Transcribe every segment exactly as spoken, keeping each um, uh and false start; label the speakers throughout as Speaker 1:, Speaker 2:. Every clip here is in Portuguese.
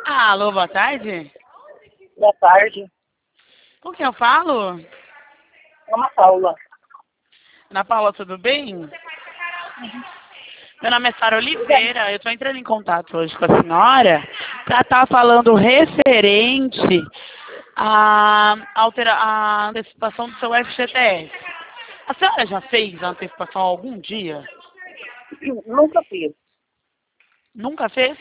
Speaker 1: Alô, boa tarde.
Speaker 2: Boa tarde.
Speaker 1: Com quem eu falo?
Speaker 2: Ana Paula.
Speaker 1: Ana Paula, tudo bem?
Speaker 2: Uhum.
Speaker 1: Meu nome é Sara Oliveira, eu estou entrando em contato hoje com a senhora para estar falando referente à, altera à antecipação do seu F G T S. A senhora já fez a antecipação algum dia?
Speaker 2: Nunca fiz.
Speaker 1: Nunca fez?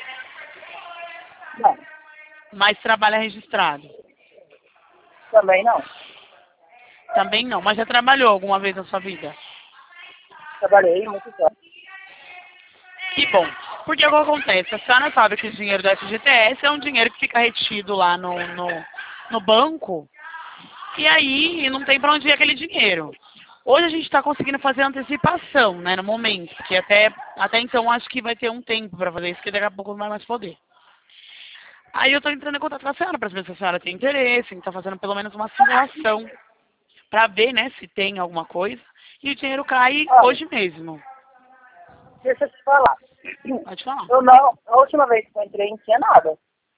Speaker 2: Não.
Speaker 1: Mas trabalha registrado?
Speaker 2: Também não.
Speaker 1: Também não, mas já trabalhou alguma vez na sua vida?
Speaker 2: Trabalhei muitos anos.
Speaker 1: Que bom. Porque o que acontece? A senhora sabe que o dinheiro do F G T S é um dinheiro que fica retido lá no, no, no banco. E aí não tem para onde ir aquele dinheiro. Hoje a gente está conseguindo fazer antecipação, né, no momento. Porque até, até então acho que vai ter um tempo para fazer isso, porque daqui a pouco não vai mais poder. Aí eu estou entrando em contato com a senhora para saber se a senhora tem interesse em estar fazendo pelo menos uma simulação para ver, né, se tem alguma coisa. E o dinheiro cai
Speaker 2: Olha,
Speaker 1: hoje mesmo.
Speaker 2: deixa eu te falar.
Speaker 1: Pode falar.
Speaker 2: Eu não, a última vez que eu entrei não tinha nada.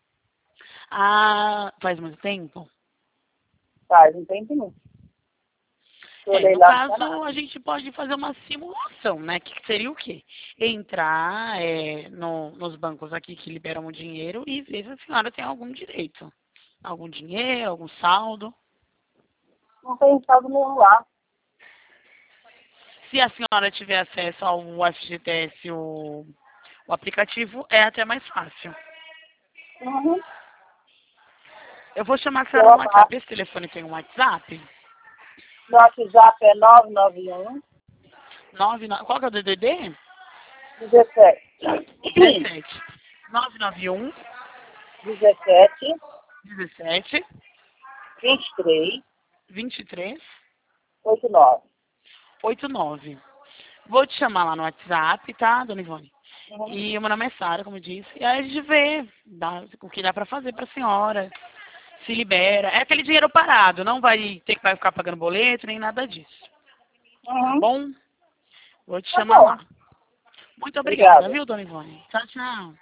Speaker 1: Ah, faz muito tempo?
Speaker 2: Faz um tempinho. Eu
Speaker 1: É,
Speaker 2: olhei
Speaker 1: no
Speaker 2: lá, não tinha
Speaker 1: caso,
Speaker 2: nada.
Speaker 1: a gente pode fazer uma simulação, né? Que seria o quê? Entrar é, no, nos bancos aqui que liberam o dinheiro e ver se a senhora tem algum direito. Algum dinheiro, algum saldo.
Speaker 2: Não tem saldo nenhum lá.
Speaker 1: Se a senhora tiver acesso ao F G T S, o, o aplicativo, é até mais fácil.
Speaker 2: Uhum.
Speaker 1: Eu vou chamar a senhora
Speaker 2: Eu,
Speaker 1: no
Speaker 2: a,
Speaker 1: WhatsApp. Esse telefone tem um WhatsApp?
Speaker 2: meu WhatsApp é nove nove um,
Speaker 1: nove, qual que é o D D D?
Speaker 2: dezessete.
Speaker 1: dezessete. nove nove um,
Speaker 2: dezessete,
Speaker 1: dezessete,
Speaker 2: vinte e três,
Speaker 1: vinte e três,
Speaker 2: oitenta e nove.
Speaker 1: oitenta e nove. Vou te chamar lá no WhatsApp, tá, dona Ivone?
Speaker 2: Uhum.
Speaker 1: E o meu nome é Sara, como eu disse. E aí a gente vê dá, o que dá pra fazer pra senhora. Se libera. É aquele dinheiro parado, não vai ter que vai ficar pagando boleto, nem nada disso. Tá
Speaker 2: Uhum.
Speaker 1: bom? Vou te
Speaker 2: Tá
Speaker 1: chamar
Speaker 2: bom.
Speaker 1: lá. Muito obrigada,
Speaker 2: Obrigada.
Speaker 1: viu, dona Ivone? Tchau, tchau.